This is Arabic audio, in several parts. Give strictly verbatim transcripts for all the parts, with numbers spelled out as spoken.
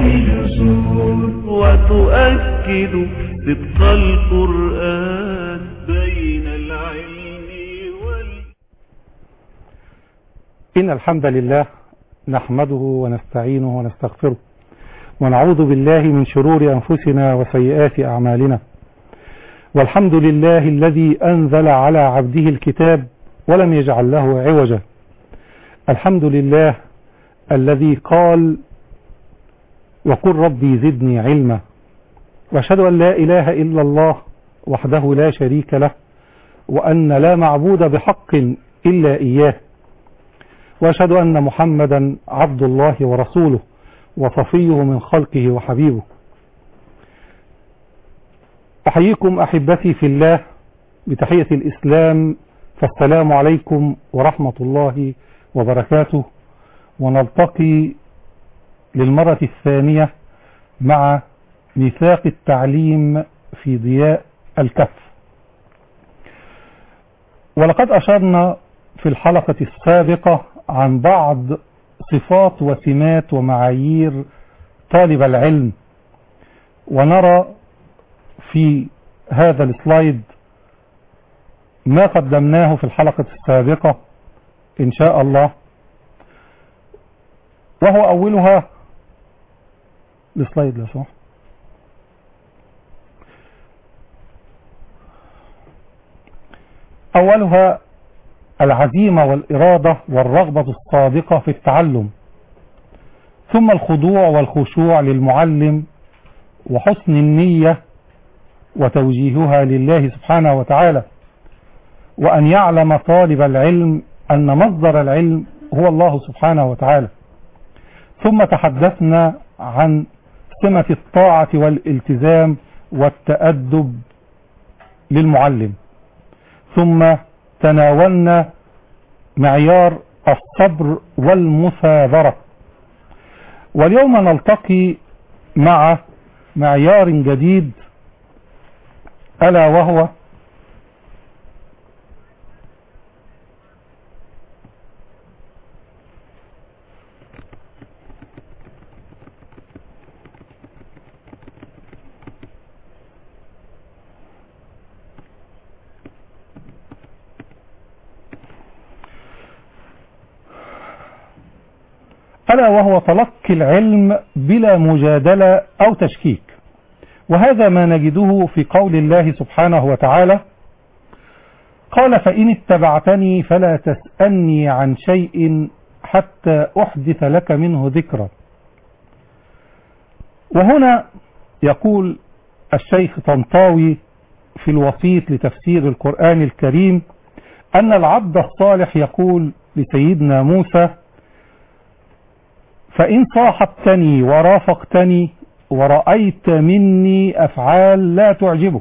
الأصول وتؤكد صدق القرآن بين العلم وال إن الحمد لله نحمده ونستعينه ونستغفره ونعوذ بالله من شرور أنفسنا وسيئات أعمالنا، والحمد لله الذي أنزل على عبده الكتاب ولم يجعل له عوجا. الحمد لله الذي قال وقل ربي زدني علما، وأشهد أن لا إله إلا الله وحده لا شريك له، وأن لا معبود بحق إلا إياه، وأشهد أن محمدا عبد الله ورسوله وصفيه من خلقه وحبيبه. أحييكم أحبتي في الله بتحية الإسلام، فالسلام عليكم ورحمة الله وبركاته، ونلتقي للمرة الثانية مع ميثاق التعليم في ضياء الكف. ولقد أشرنا في الحلقة السابقة عن بعض صفات وسمات ومعايير طالب العلم، ونرى في هذا السلايد ما قدمناه في الحلقة السابقة إن شاء الله، وهو أولها السلايد لو أولها العزيمة والإرادة والرغبة الصادقة في التعلم، ثم الخضوع والخشوع للمعلم وحسن النية وتوجيهها لله سبحانه وتعالى، وأن يعلم طالب العلم أن مصدر العلم هو الله سبحانه وتعالى. ثم تحدثنا عن سمة الطاعة والالتزام والتأدب للمعلم، ثم تناولنا معيار الصبر والمثابرة. واليوم نلتقي مع معيار جديد، ألا وهو ألا وهو تلقي العلم بلا مجادلة أو تشكيك. وهذا ما نجده في قول الله سبحانه وتعالى: قال فإن اتبعتني فلا تسألني عن شيء حتى أحدث لك منه ذكرا. وهنا يقول الشيخ طنطاوي في الوسيط لتفسير القرآن الكريم أن العبد الصالح يقول لسيدنا موسى: فإن صاحبتني ورافقتني ورأيت مني أفعال لا تعجبك،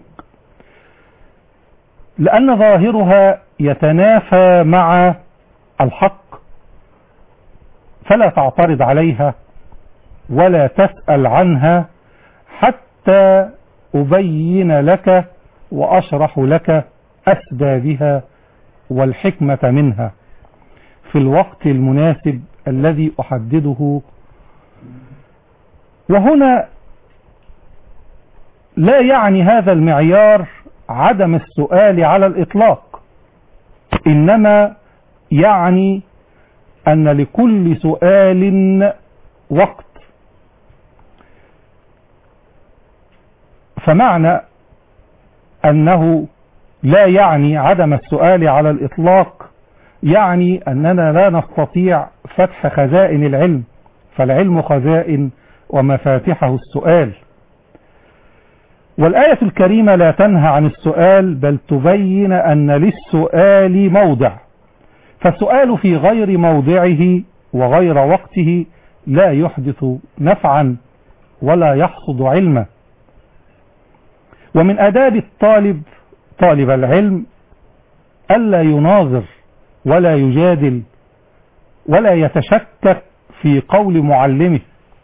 لأن ظاهرها يتنافى مع الحق، فلا تعترض عليها ولا تسأل عنها حتى أبين لك وأشرح لك أسبابها والحكمة منها في الوقت المناسب الذي أحدده. وهنا لا يعني هذا المعيار عدم السؤال على الإطلاق، إنما يعني أن لكل سؤال وقت. فمعنى أنه لا يعني عدم السؤال على الإطلاق يعني أننا لا نستطيع فتح خزائن العلم، فالعلم خزائن ومفاتحه السؤال. والآية الكريمة لا تنهى عن السؤال، بل تبين أن للسؤال موضع، فالسؤال في غير موضعه وغير وقته لا يحدث نفعا ولا يحصد علما. ومن آداب الطالب طالب العلم ألا يناظر ولا يجادل ولا يتشكك في قول معلمه،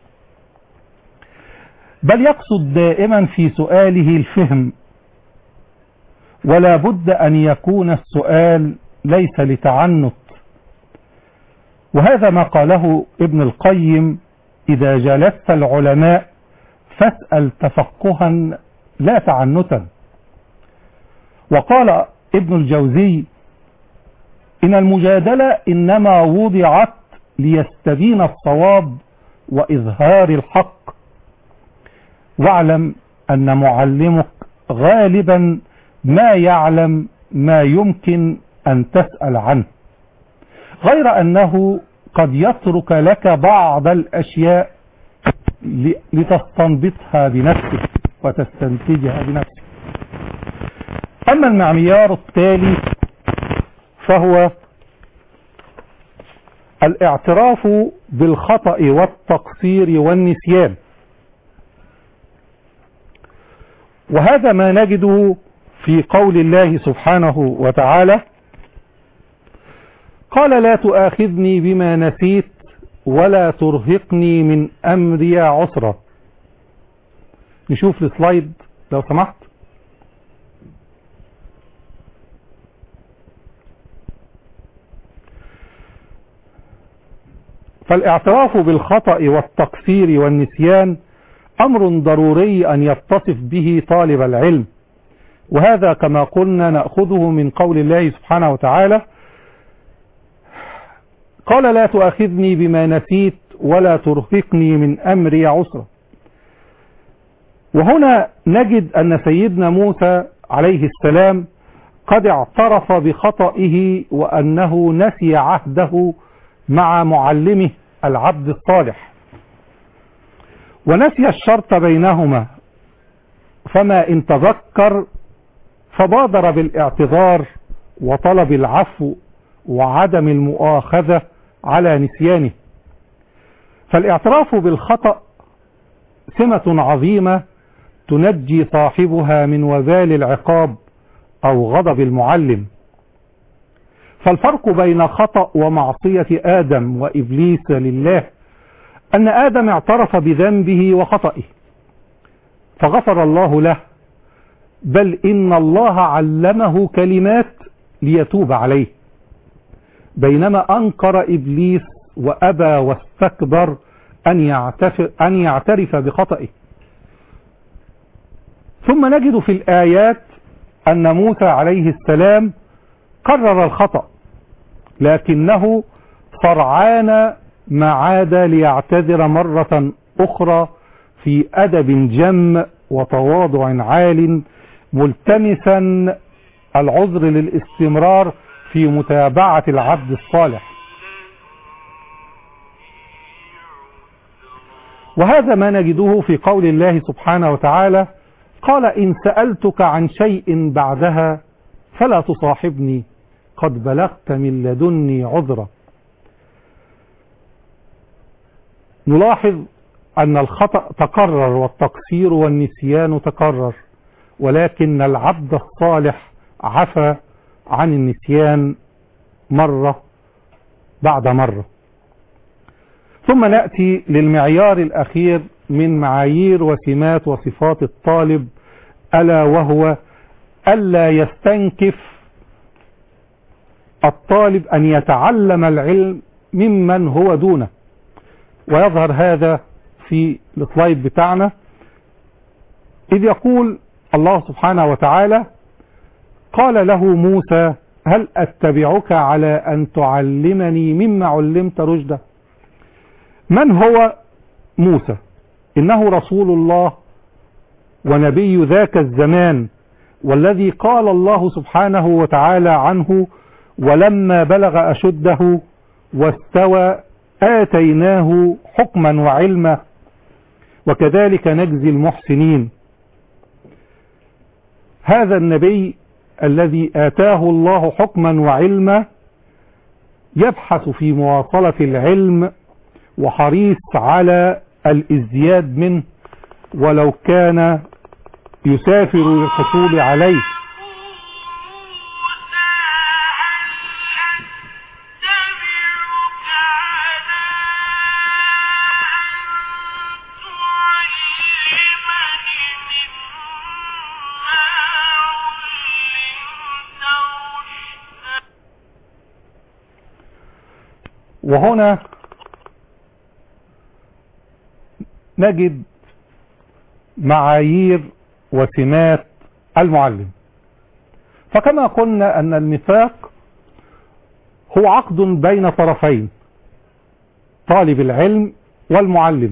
بل يقصد دائما في سؤاله الفهم، ولا بد أن يكون السؤال ليس لتعنت. وهذا ما قاله ابن القيم إذا جالست العلماء فاسأل تفقها لا تعنتا. وقال ابن الجوزي إن المجادلة إنما وضعت ليستبين الصواب وإظهار الحق، واعلم أن معلمك غالبا ما يعلم ما يمكن أن تسأل عنه، غير أنه قد يترك لك بعض الأشياء لتستنبطها بنفسك وتستنتجها بنفسك. أما المعيار التالي فهو الاعتراف بالخطأ والتقصير والنسيان، وهذا ما نجده في قول الله سبحانه وتعالى: قال لا تؤاخذني بما نسيت ولا ترهقني من أمري عسرا. نشوف السلايد لو سمحت. فالاعتراف بالخطأ والتقصير والنسيان أمر ضروري أن يتصف به طالب العلم، وهذا كما قلنا نأخذه من قول الله سبحانه وتعالى: قال لا تؤاخذني بما نسيت ولا ترهقني من أمري عسرا. وهنا نجد أن سيدنا موسى عليه السلام قد اعترف بخطئه وأنه نسي عهده مع معلمه العبد الصالح، ونسي الشرط بينهما، فما إن تذكر فبادر بالاعتذار وطلب العفو وعدم المؤاخذة على نسيانه. فالاعتراف بالخطأ سمة عظيمة تنجي صاحبها من وبال العقاب أو غضب المعلم. فالفرق بين خطأ ومعصية آدم وإبليس لله أن آدم اعترف بذنبه وخطئه فغفر الله له، بل إن الله علمه كلمات ليتوب عليه، بينما أنكر إبليس وأبى واستكبر أن يعترف, أن يعترف بخطئه. ثم نجد في الآيات أن موسى عليه السلام قرر الخطأ، لكنه سرعان ما عاد ليعتذر مرة أخرى في أدب جم وتواضع عال، ملتمسا العذر للاستمرار في متابعة العبد الصالح. وهذا ما نجده في قول الله سبحانه وتعالى: قال إن سألتك عن شيء بعدها فلا تصاحبني قد بلغت من لدني عذرا. نلاحظ أن الخطأ تكرر والتقصير والنسيان تكرر، ولكن العبد الصالح عفى عن النسيان مرة بعد مرة. ثم نأتي للمعيار الأخير من معايير وسمات وصفات الطالب، ألا وهو ألا يستنكف الطالب أن يتعلم العلم ممن هو دونه. ويظهر هذا في السلايد بتاعنا، إذ يقول الله سبحانه وتعالى: قال له موسى هل أتبعك على أن تعلمني مما علمت رشدا. من هو موسى؟ إنه رسول الله ونبي ذاك الزمان، والذي قال الله سبحانه وتعالى عنه: ولما بلغ أشده واستوى آتيناه حكما وعلما وكذلك نجزي المحسنين. هذا النبي الذي آتاه الله حكما وعلما يبحث في مواصلة العلم وحريص على الازدياد منه، ولو كان يسافر للحصول عليه. وهنا نجد معايير وسمات المعلم. فكما قلنا أن الميثاق هو عقد بين طرفين، طالب العلم والمعلم.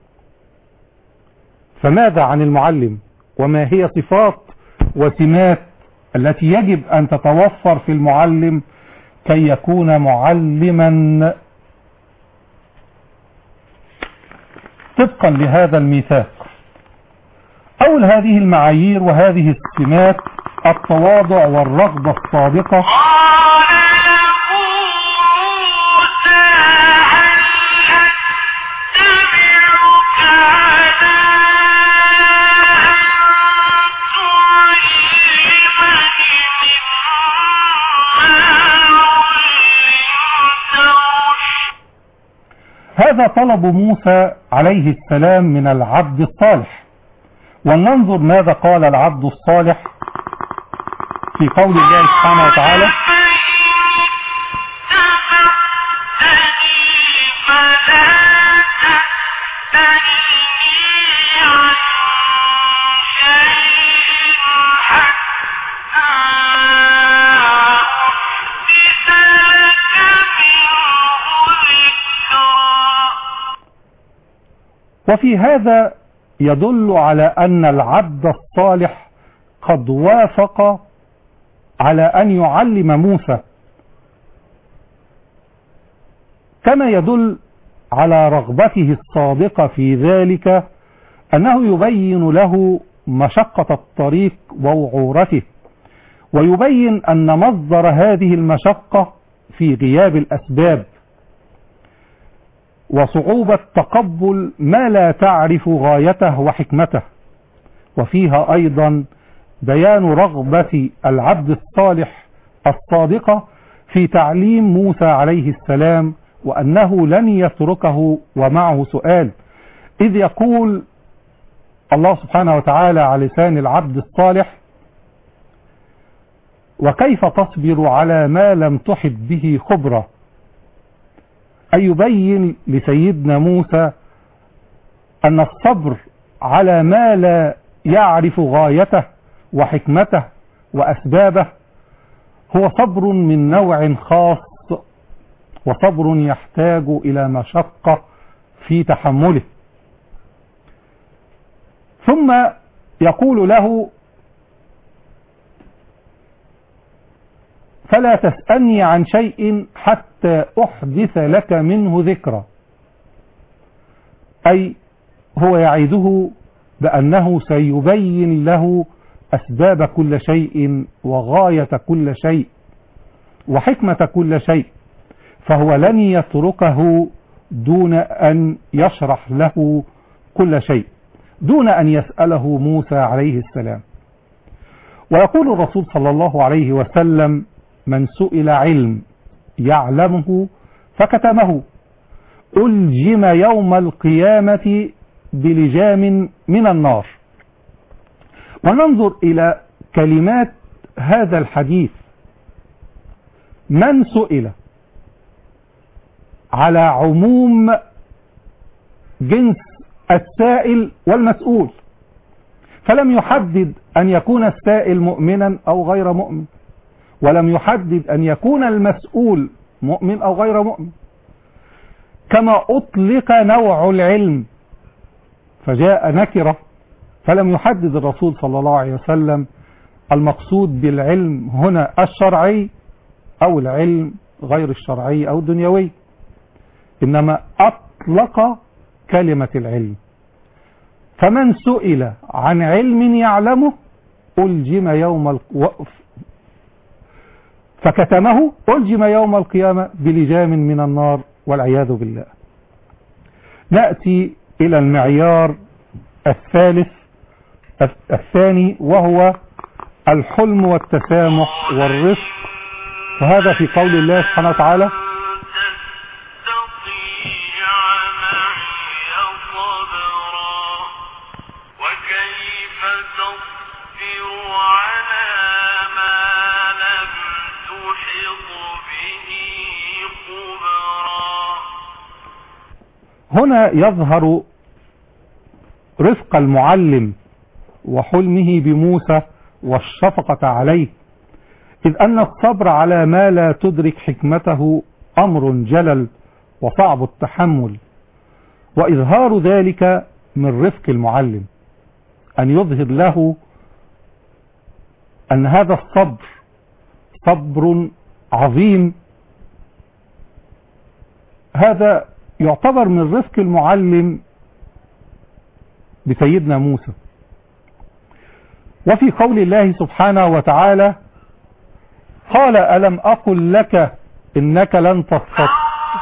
فماذا عن المعلم؟ وما هي صفات وسمات التي يجب أن تتوفر في المعلم كي يكون معلما طبقا لهذا الميثاق؟ أول هذه المعايير وهذه السمات التواضع والرغبة الصادقة هذا طلب موسى عليه السلام من العبد الصالح. ولننظر ماذا قال العبد الصالح في قول الله سبحانه وتعالى: وفي هذا يدل على أن العبد الصالح قد وافق على أن يعلم موسى، كما يدل على رغبته الصادقة في ذلك أنه يبين له مشقة الطريق ووعورته، ويبين أن مصدر هذه المشقة في غياب الأسباب وصعوبة تقبل ما لا تعرف غايته وحكمته. وفيها أيضا بيان رغبة العبد الصالح الصادقة في تعليم موسى عليه السلام، وأنه لن يتركه ومعه سؤال، إذ يقول الله سبحانه وتعالى على لسان العبد الصالح: وكيف تصبر على ما لم تحط به خبرا. أي يبين لسيدنا موسى أن الصبر على ما لا يعرف غايته وحكمته وأسبابه هو صبر من نوع خاص، وصبر يحتاج إلى مشقة في تحمله. ثم يقول له: فلا تسألني عن شيء حتى أحدث لك منه ذكرى. أي هو يعيده بأنه سيبين له أسباب كل شيء وغاية كل شيء وحكمة كل شيء، فهو لن يتركه دون أن يشرح له كل شيء، دون أن يسأله موسى عليه السلام. ويقول الرسول صلى الله عليه وسلم: من سئل علم يعلمه فكتمه ألجم يوم القيامة بلجام من النار. وننظر إلى كلمات هذا الحديث: من سئل، على عموم جنس السائل والمسؤول، فلم يحدد أن يكون السائل مؤمنا أو غير مؤمن، ولم يحدد أن يكون المسؤول مؤمن أو غير مؤمن. كما أطلق نوع العلم فجاء نكرة، فلم يحدد الرسول صلى الله عليه وسلم المقصود بالعلم هنا الشرعي أو العلم غير الشرعي أو الدنيوي، إنما أطلق كلمة العلم. فمن سئل عن علم يعلمه ألجم يوم القيامة فكتمه ألجم يوم القيامة بلجام من النار، والعياذ بالله. نأتي إلى المعيار الثالث الثاني، وهو الحلم والتسامح والرفق، وهذا في قول الله سبحانه وتعالى: هنا يظهر رفق المعلم وحلمه بموسى والشفقة عليه، إذ أن الصبر على ما لا تدرك حكمته أمر جلل وصعب التحمل، وإظهار ذلك من رفق المعلم أن يظهر له أن هذا الصبر صبر عظيم. هذا يعتبر من رفق المعلم بسيدنا موسى. وفي قول الله سبحانه وتعالى قال ألم أقل لك إنك لن تستطيع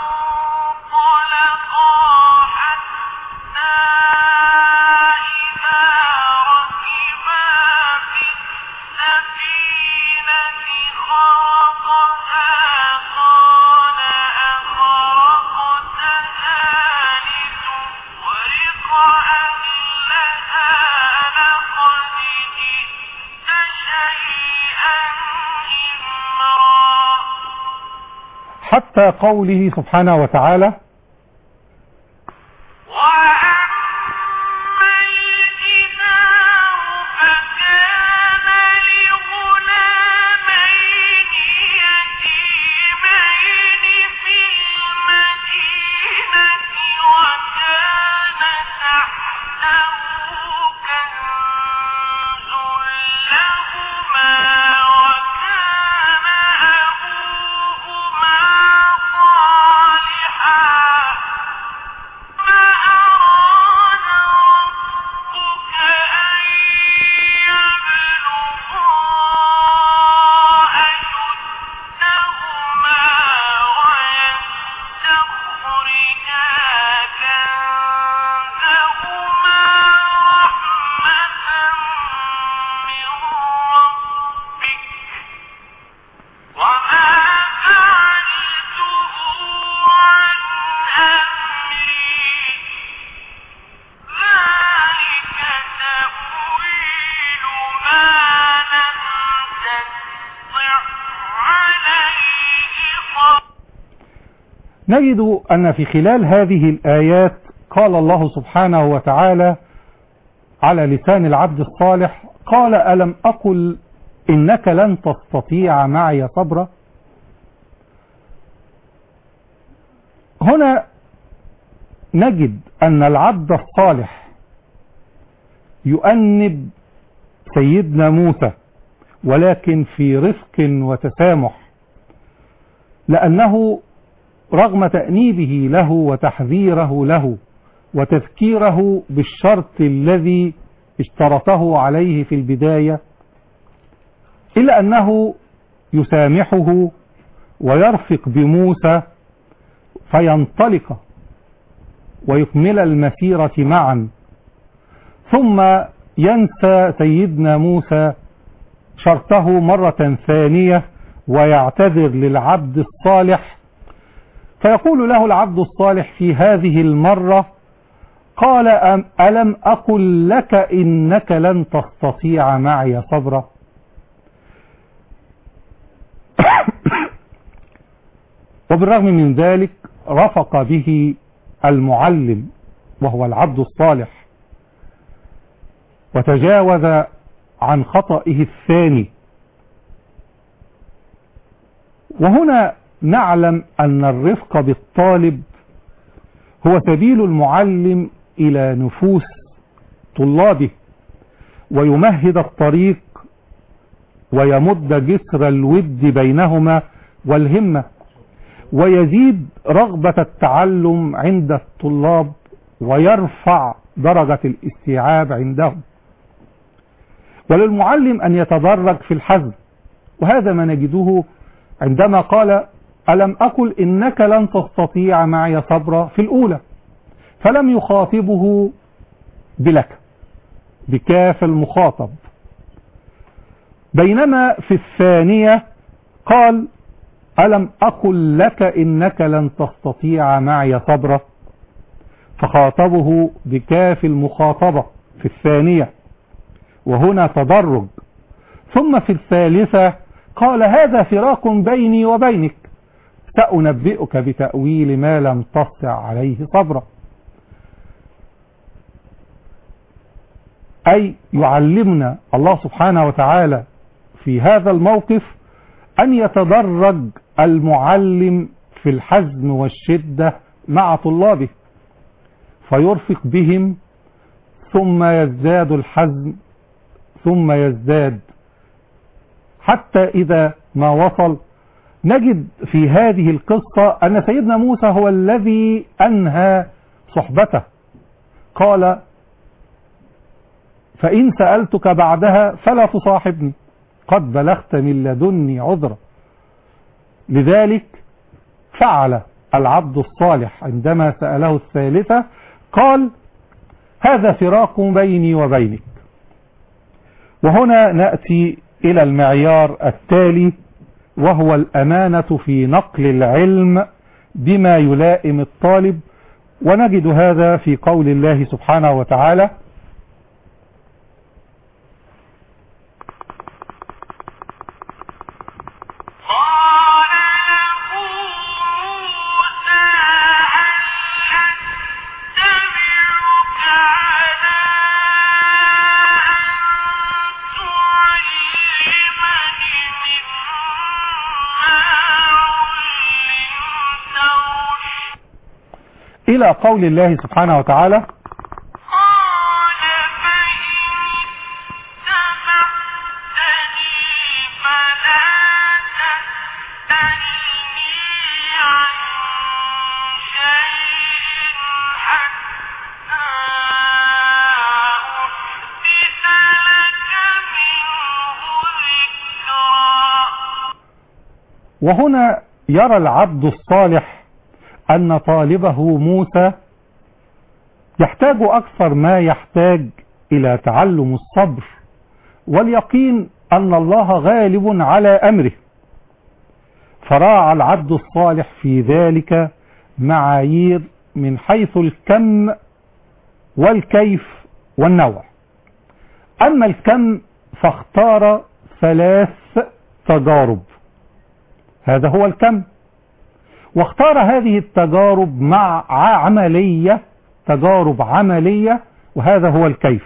حتى قوله سبحانه وتعالى نجد أن في خلال هذه الآيات قال الله سبحانه وتعالى على لسان العبد الصالح قال ألم أقل إنك لن تستطيع معي صبرا. هنا نجد أن العبد الصالح يؤنب سيدنا موسى ولكن في رفق وتسامح، لأنه رغم تأنيبه له وتحذيره له وتذكيره بالشرط الذي اشترطه عليه في البداية، إلا أنه يسامحه ويرفق بموسى فينطلق ويكمل المسيرة معا، ثم ينسى سيدنا موسى شرطه مرة ثانية ويعتذر للعبد الصالح، فيقول له العبد الصالح في هذه المرة قال ألم أقل لك إنك لن تستطيع معي صبرا. وبالرغم من ذلك رفق به المعلم وهو العبد الصالح وتجاوز عن خطئه الثاني. وهنا نعلم أن الرفق بالطالب هو سبيل المعلم إلى نفوس طلابه ويمهد الطريق ويمد جسر الود بينهما والهمة، ويزيد رغبة التعلم عند الطلاب ويرفع درجة الاستيعاب عندهم. وللمعلم أن يتدرج في الحزم، وهذا ما نجده عندما قال ألم أقل إنك لن تستطيع معي صبرا في الأولى، فلم يخاطبه بلك بكاف المخاطب، بينما في الثانية قال ألم أقل لك إنك لن تستطيع معي صبرا، فخاطبه بكاف المخاطبة في الثانية، وهنا تدرج. ثم في الثالثة قال هذا فراق بيني وبينك، سأنبئك بتأويل ما لم تستطع عليه صبرا. أي يعلمنا الله سبحانه وتعالى في هذا الموقف أن يتدرج المعلم في الحزم والشدة مع طلابه، فيرفق بهم ثم يزداد الحزم ثم يزداد، حتى إذا ما وصل نجد في هذه القصة أن سيدنا موسى هو الذي أنهى صحبته. قال: فإن سألتك بعدها فلا تصاحبني قد بلغت من لدني عذرا. لذلك فعل العبد الصالح عندما سأله الثالثة، قال: هذا فراق بيني وبينك. وهنا نأتي إلى المعيار التالي، وهو الأمانة في نقل العلم بما يلائم الطالب، ونجد هذا في قول الله سبحانه وتعالى: إلى قول الله سبحانه وتعالى: وهنا يرى العبد الصالح أن طالبه موسى يحتاج أكثر ما يحتاج إلى تعلم الصبر واليقين أن الله غالب على أمره، فراعى العبد الصالح في ذلك معايير من حيث الكم والكيف والنوع. أما الكم فاختار ثلاث تجارب، هذا هو الكم، واختار هذه التجارب مع عملية، تجارب عملية، وهذا هو الكيف.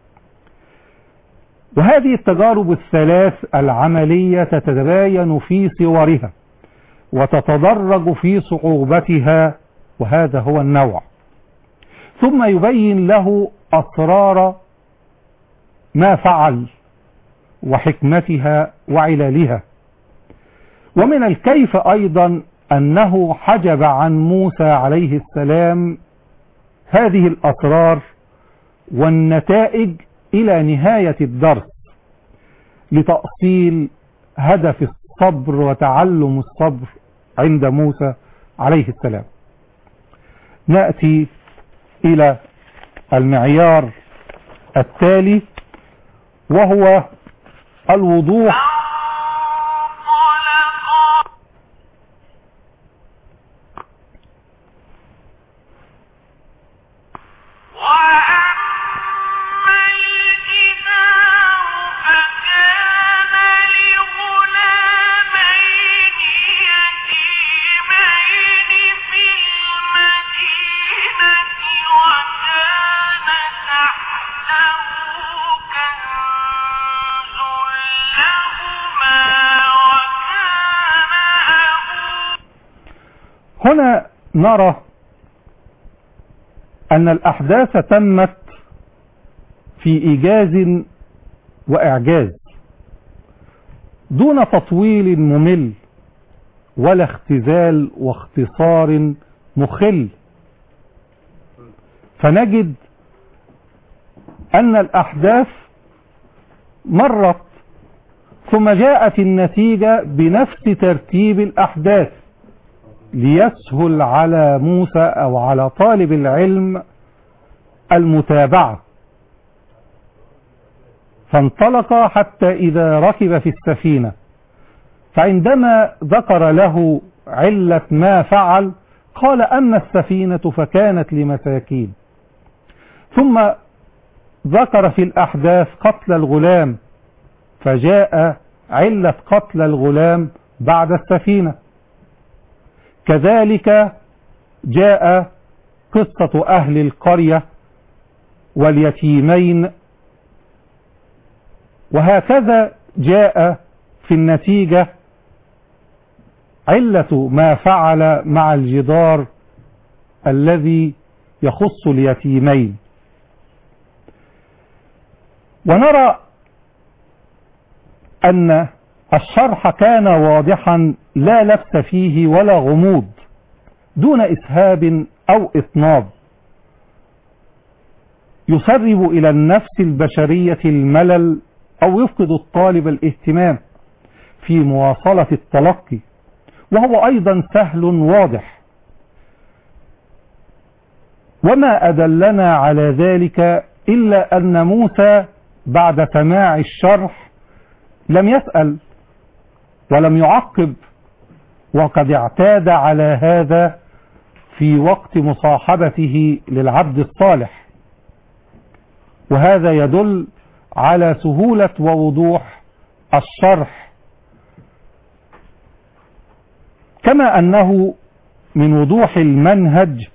وهذه التجارب الثلاث العملية تتباين في صورها وتتدرج في صعوبتها، وهذا هو النوع. ثم يبين له أسرار ما فعل وحكمتها وعلالها. ومن الكيف أيضا أنه حجب عن موسى عليه السلام هذه الأسرار والنتائج إلى نهاية الدرس لتأصيل هدف الصبر وتعلم الصبر عند موسى عليه السلام. نأتي إلى المعيار التالي، وهو الوضوح هنا نرى أن الأحداث تمت في إيجاز وإعجاز دون تطويل ممل ولا اختزال واختصار مخل، فنجد أن الأحداث مرت ثم جاءت النتيجة بنفس ترتيب الأحداث ليسهل على موسى أو على طالب العلم المتابعة. فانطلق حتى إذا ركب في السفينة، فعندما ذكر له علة ما فعل قال: أما السفينة فكانت لمساكين. ثم ذكر في الأحداث قتل الغلام، فجاء علة قتل الغلام بعد السفينة. كذلك جاء قصة أهل القرية واليتيمين وهكذا جاء في النتيجة علة ما فعل مع الجدار الذي يخص اليتيمين. ونرى أن الشرح كان واضحا لا لبس فيه ولا غموض، دون إسهاب أو إطناب، يسرب إلى النفس البشرية الملل أو يفقد الطالب الاهتمام في مواصلة التلقي، وهو أيضا سهل واضح. وما أدلنا على ذلك إلا أن موسى بعد سماع الشرح لم يسأل ولم يعقب، وقد اعتاد على هذا في وقت مصاحبته للعبد الصالح، وهذا يدل على سهولة ووضوح الشرح، كما أنه من وضوح المنهج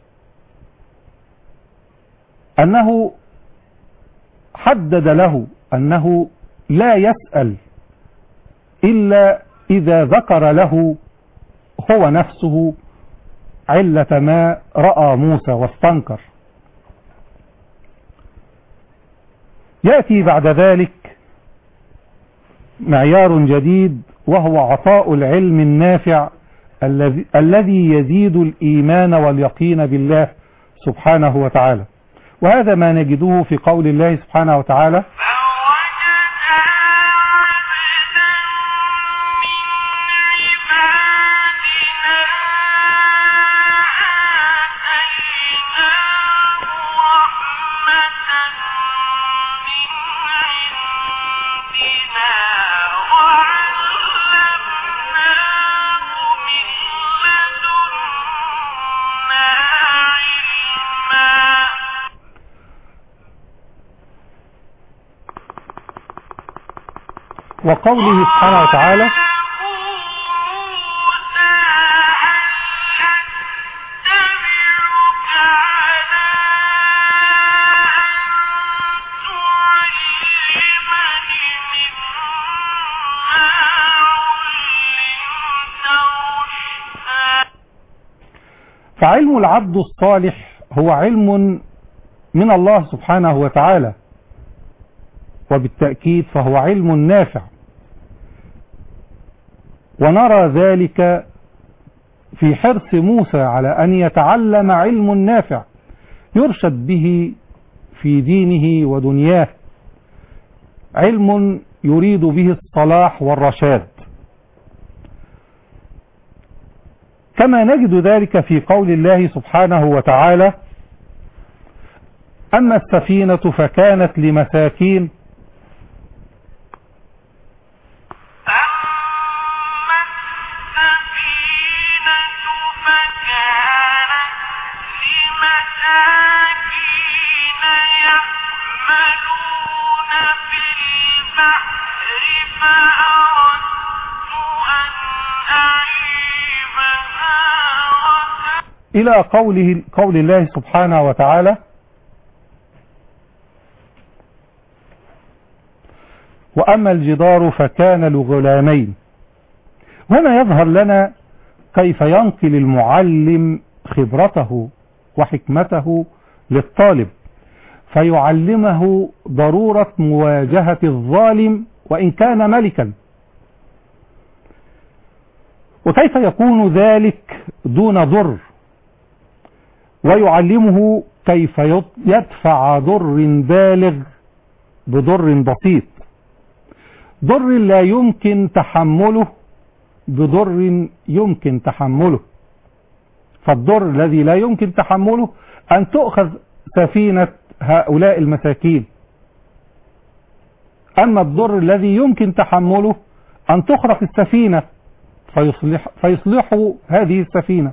أنه حدد له أنه لا يسأل إلا إذا ذكر له هو نفسه علة ما رأى موسى واستنكر. يأتي بعد ذلك معيار جديد، وهو عطاء العلم النافع الذي الذي يزيد الإيمان واليقين بالله سبحانه وتعالى. وهذا ما نجده في قول الله سبحانه وتعالى: وقوله سبحانه وتعالى: فعلم العبد الصالح هو علم من الله سبحانه وتعالى، وبالتأكيد فهو علم نافع، ونرى ذلك في حرص موسى على أن يتعلم علم نافع يرشد به في دينه ودنياه، علم يريد به الصلاح والرشاد، كما نجد ذلك في قول الله سبحانه وتعالى: أما السفينة فكانت لمساكين إلى قوله قول الله سبحانه وتعالى: وأما الجدار فكان لغلامين. هنا يظهر لنا كيف ينقل المعلم خبرته وحكمته للطالب، فيعلمه ضرورة مواجهة الظالم وإن كان ملكا، وكيف يكون ذلك دون ضر، ويعلمه كيف يدفع ضر بالغ بضر بسيط، ضر لا يمكن تحمله بضر يمكن تحمله. فالضر الذي لا يمكن تحمله أن تؤخذ سفينة هؤلاء المساكين، أما الضر الذي يمكن تحمله أن تخرق السفينة فيصلح فيصلحوا هذه السفينة.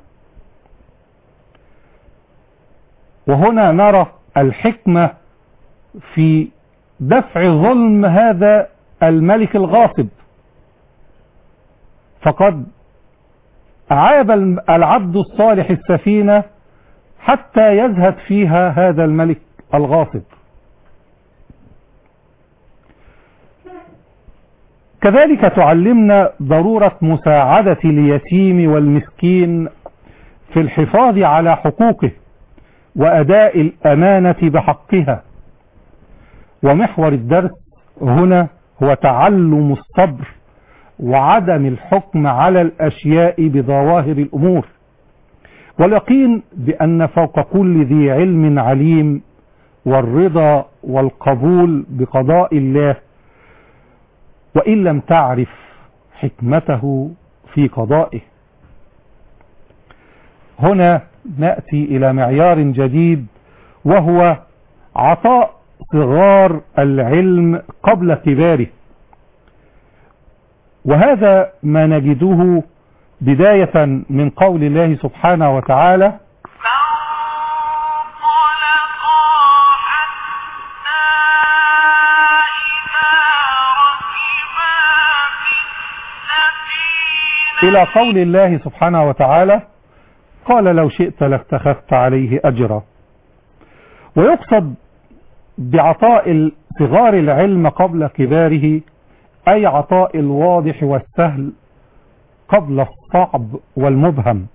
وهنا نرى الحكمة في دفع ظلم هذا الملك الغاصب، فقد أعاب العبد الصالح السفينة حتى يزهد فيها هذا الملك الغاصب. كذلك تعلمنا ضرورة مساعدة اليتيم والمسكين في الحفاظ على حقوقه وأداء الأمانة بحقها. ومحور الدرس هنا هو تعلم الصبر وعدم الحكم على الأشياء بظواهر الأمور، واليقين بأن فوق كل ذي علم عليم، والرضا والقبول بقضاء الله وإن لم تعرف حكمته في قضائه. هنا نأتي إلى معيار جديد، وهو عطاء صغار العلم قبل كباره. وهذا ما نجده بداية من قول الله سبحانه وتعالى: إلى قول الله سبحانه وتعالى: قال لو شئت لاتخذت عليه أجرا. ويقصد بعطاء صغار العلم قبل كباره أي عطاء الواضح والسهل قبل الصعب والمبهم،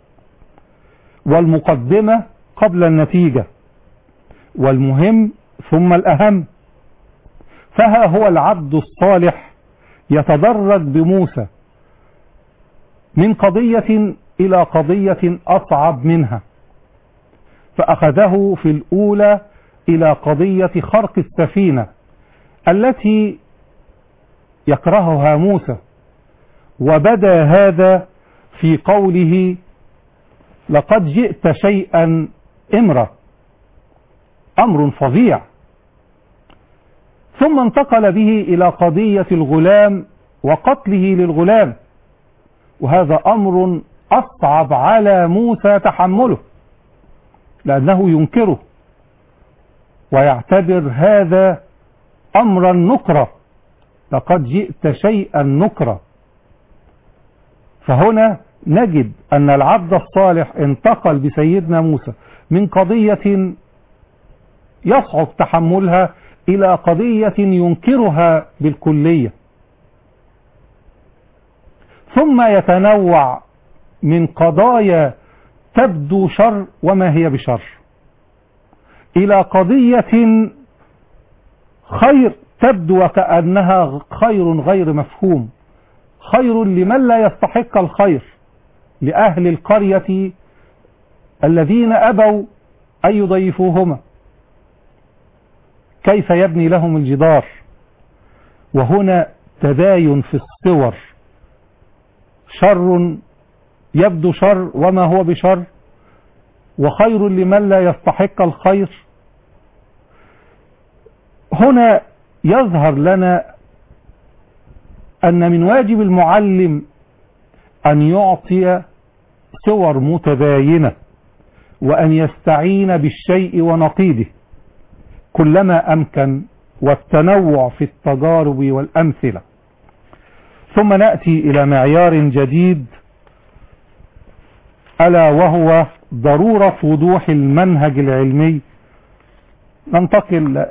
والمقدمة قبل النتيجة، والمهم ثم الأهم. فها هو العبد الصالح يتدرج بموسى من قضية إلى قضية أصعب منها، فأخذه في الأولى إلى قضية خرق السفينة التي يكرهها موسى، وبدا هذا في قوله: لقد جئت شيئا إمرا، أمر فظيع. ثم انتقل به إلى قضية الغلام وقتله للغلام، وهذا أمر أصعب على موسى تحمله، لأنه ينكره ويعتبر هذا أمرا نكرا، لقد جئت شيئا نكرا. فهنا نجد أن العبد الصالح انتقل بسيدنا موسى من قضية يصعب تحملها إلى قضية ينكرها بالكلية، ثم يتنوع من قضايا تبدو شر وما هي بشر إلى قضية خير تبدو وكأنها خير غير مفهوم، خير لمن لا يستحق الخير، لأهل القرية الذين أبوا أن يضيفوهما، كيف يبني لهم الجدار. وهنا تباين في الصور، شر يبدو شر وما هو بشر، وخير لمن لا يستحق الخير. هنا يظهر لنا أن من واجب المعلم أن يعطي صور متباينة، وأن يستعين بالشيء ونقيضه كلما أمكن، والتنوع في التجارب والأمثلة. ثم نأتي إلى معيار جديد، ألا وهو ضرورة وضوح المنهج العلمي. ننتقل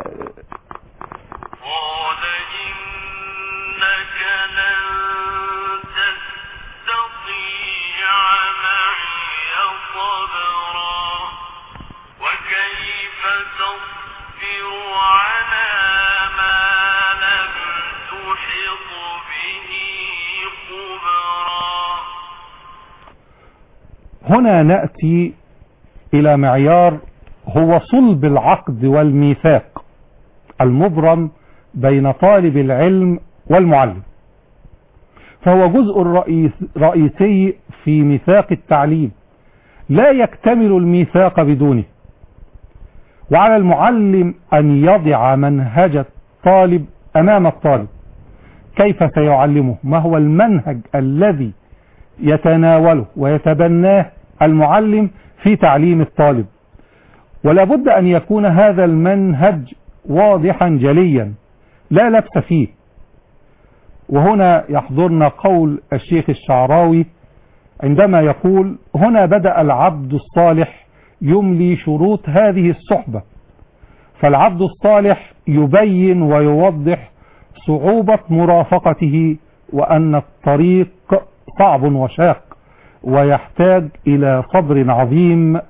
هنا نأتي إلى معيار هو صلب العقد والميثاق المبرم بين طالب العلم والمعلم، فهو جزء رئيس رئيسي في ميثاق التعليم، لا يكتمل الميثاق بدونه. وعلى المعلم أن يضع منهج الطالب أمام الطالب، كيف سيعلمه، ما هو المنهج الذي يتناوله ويتبناه المعلم في تعليم الطالب، ولا بد أن يكون هذا المنهج واضحا جليا لا لبس فيه. وهنا يحضرنا قول الشيخ الشعراوي عندما يقول: هنا بدأ العبد الصالح يملي شروط هذه الصحبة، فالعبد الصالح يبين ويوضح صعوبة مرافقته وأن الطريق صعب وشاق ويحتاج إلى صبر عظيم.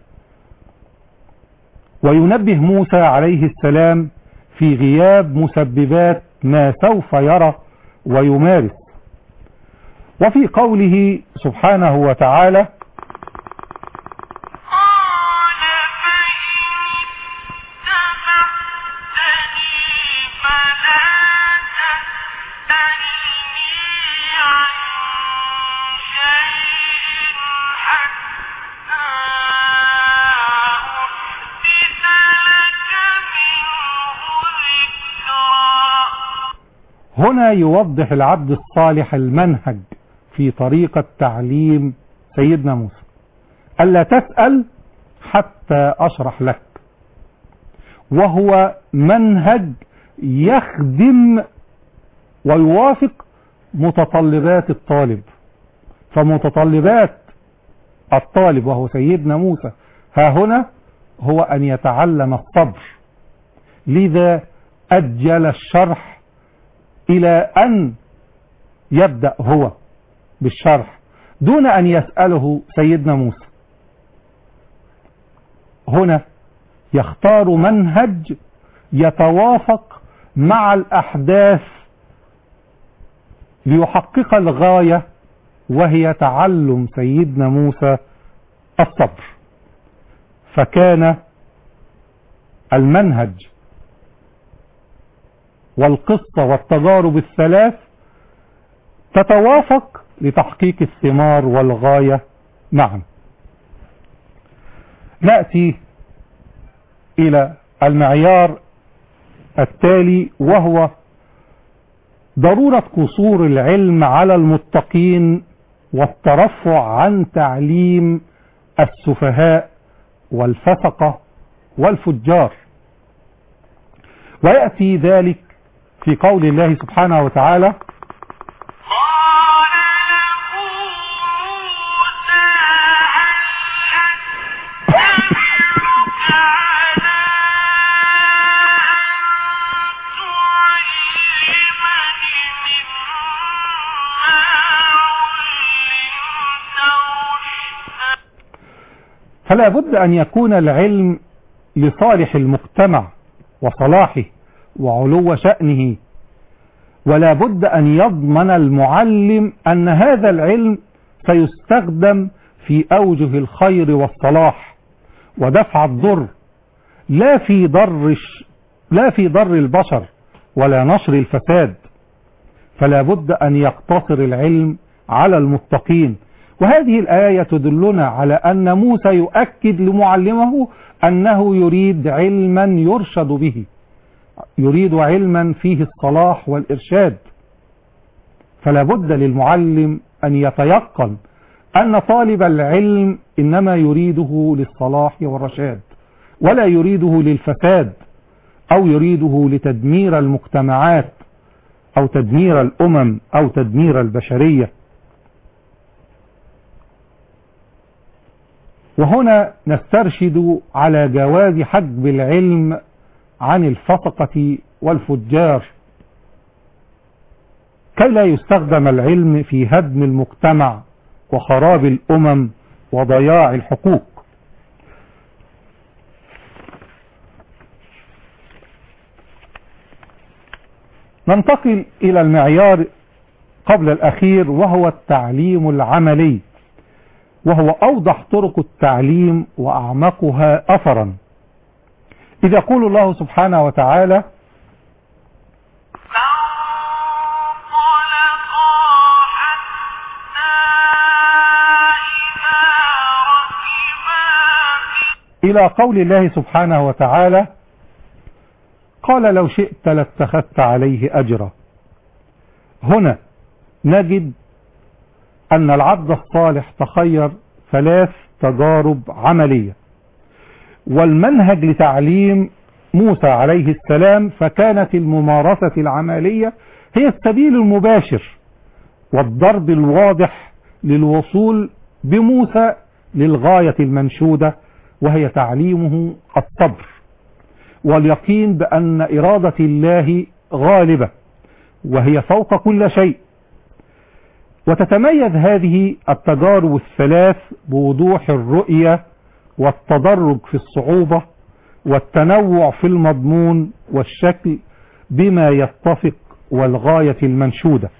وينبه موسى عليه السلام في غياب مسببات ما سوف يرى ويمارس. وفي قوله سبحانه وتعالى: هنا يوضح العبد الصالح المنهج في طريقة تعليم سيدنا موسى: ألا تسأل حتى أشرح لك. وهو منهج يخدم ويوافق متطلبات الطالب. فمتطلبات الطالب وهو سيدنا موسى ها هنا هو أن يتعلم الصبر، لذا أجل الشرح إلى أن يبدأ هو بالشرح دون أن يسأله سيدنا موسى. هنا يختار منهج يتوافق مع الأحداث ليحقق الغاية، وهي تعلم سيدنا موسى الصبر. فكان المنهج والقصة والتجارب الثلاث تتوافق لتحقيق الثمار والغاية معا. نأتي إلى المعيار التالي، وهو ضرورة قصور العلم على المتقين والترفع عن تعليم السفهاء والفسقة والفجار. ويأتي ذلك في قول الله سبحانه وتعالى: فلا بد أن يكون العلم لصالح المجتمع وصلاحه وعلو شأنه، ولا بد أن يضمن المعلم أن هذا العلم سيستخدم في أوجه الخير والصلاح ودفع الضر، لا في ضر لا في ضر البشر ولا نشر الفساد. فلا بد أن يقتصر العلم على المتقين. وهذه الآية تدلنا على أن موسى يؤكد لمعلمه أنه يريد علما يرشد به، يريد علما فيه الصلاح والإرشاد. فلا بد للمعلم أن يتيقن أن طالب العلم إنما يريده للصلاح والرشاد، ولا يريده للفساد أو يريده لتدمير المجتمعات أو تدمير الأمم أو تدمير البشرية. وهنا نسترشد على جواز حجب العلم عن الفسقة والفجار، كي لا يستخدم العلم في هدم المجتمع وخراب الأمم وضياع الحقوق. ننتقل إلى المعيار قبل الأخير، وهو التعليم العملي، وهو أوضح طرق التعليم وأعمقها أثرا. إذ يقول الله سبحانه وتعالى: إلى قول الله سبحانه وتعالى: قال لو شئت لاتخذت عليه أجرا. هنا نجد أن العبد الصالح تخير ثلاث تجارب عملية، والمنهج لتعليم موسى عليه السلام فكانت الممارسة العملية هي السبيل المباشر والضرب الواضح للوصول بموسى للغاية المنشودة، وهي تعليمه الصبر واليقين بأن إرادة الله غالبة، وهي فوق كل شيء. وتتميز هذه التجارب الثلاث بوضوح الرؤية والتدرج في الصعوبة والتنوع في المضمون والشكل بما يتفق والغاية المنشودة.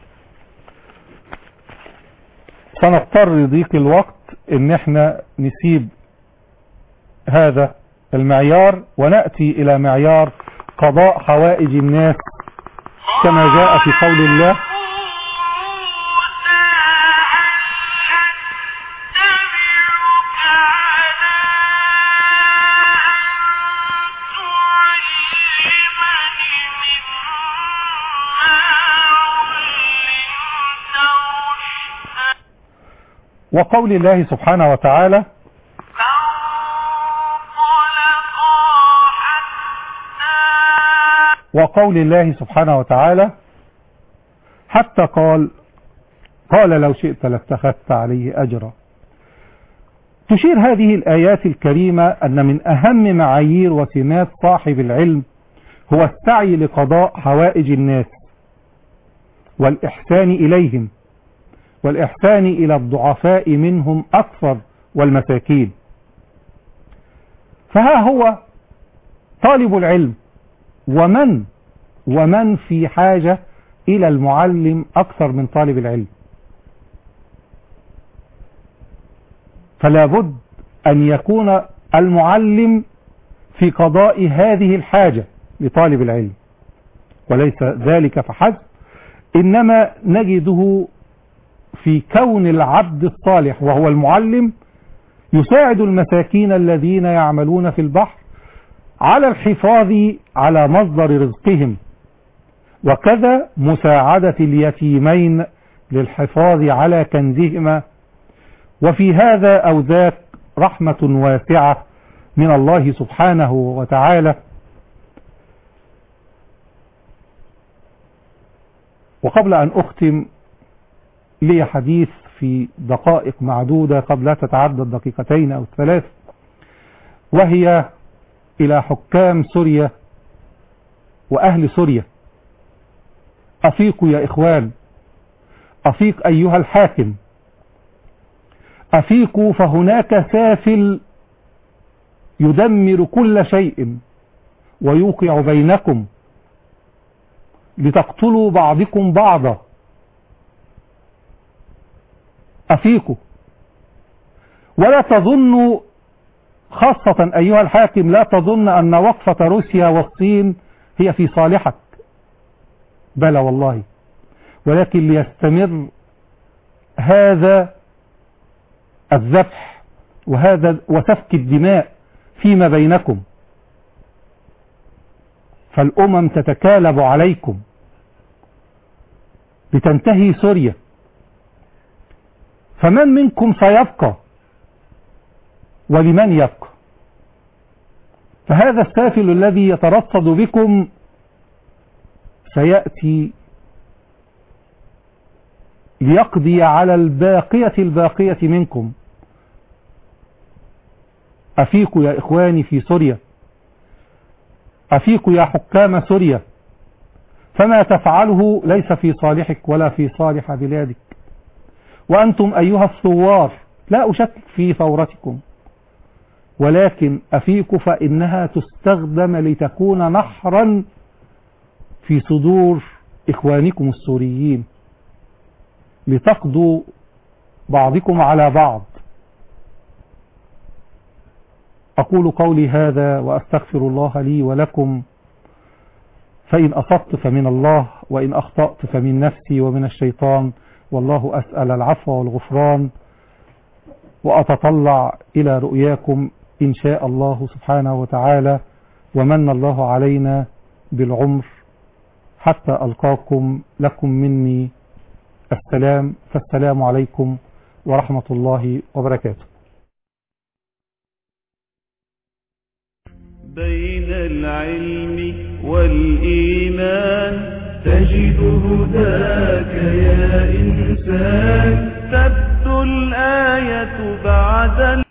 سنضطر لضيق الوقت ان احنا نسيب هذا المعيار ونأتي الى معيار قضاء حوائج الناس كما جاء في قول الله: وقول الله سبحانه وتعالى: وقول الله سبحانه وتعالى حتى قال قال لو شئت لاتخذت عليه أجرا. تشير هذه الآيات الكريمة أن من أهم معايير وسمات صاحب العلم هو السعي لقضاء حوائج الناس والإحسان إليهم والإحسان إلى الضعفاء منهم أكثر والمساكين. فها هو طالب العلم ومن ومن في حاجة إلى المعلم أكثر من طالب العلم، فلا بد أن يكون المعلم في قضاء هذه الحاجة لطالب العلم، وليس ذلك فحسب، إنما نجده في كون العبد الصالح وهو المعلم يساعد المساكين الذين يعملون في البحر على الحفاظ على مصدر رزقهم، وكذا مساعدة اليتيمين للحفاظ على كنزهما. وفي هذا أو ذاك رحمة واسعة من الله سبحانه وتعالى. وقبل أن أختم لي حديث في دقائق معدودة قبل لا تتعدى الدقيقتين أو الثلاث، وهي إلى حكام سوريا وأهل سوريا: أفيقوا يا إخوان، أفيق أيها الحاكم، أفيقوا، فهناك سافل يدمر كل شيء ويوقع بينكم لتقتلوا بعضكم بعضا. أفيقوا، ولا تظنوا، خاصة أيها الحاكم، لا تظن أن وقفة روسيا والصين هي في صالحك، بلى والله، ولكن ليستمر هذا الذبح وهذا وسفك الدماء فيما بينكم، فالأمم تتكالب عليكم لتنتهي سوريا. فمن منكم سيبقى ولمن يبقى؟ فهذا السافل الذي يترصد بكم سيأتي ليقضي على الباقية الباقية منكم. أفيقوا يا إخواني في سوريا، أفيقوا يا حكام سوريا، فما تفعله ليس في صالحك ولا في صالح بلادك. وأنتم أيها الثوار لا أشكك في ثورتكم، ولكن أفيقوا فإنها تستخدم لتكون نحرا في صدور إخوانكم السوريين لتقضوا بعضكم على بعض. أقول قولي هذا وأستغفر الله لي ولكم، فإن أصبت فمن الله وإن أخطأت فمن نفسي ومن الشيطان، والله أسأل العفو والغفران، وأتطلع إلى رؤياكم إن شاء الله سبحانه وتعالى، ومن الله علينا بالعمر حتى ألقاكم. لكم مني السلام، فالسلام عليكم ورحمة الله وبركاته. بين العلم والإيمان تجد هداك يا إنسان، تبدو الآية بعد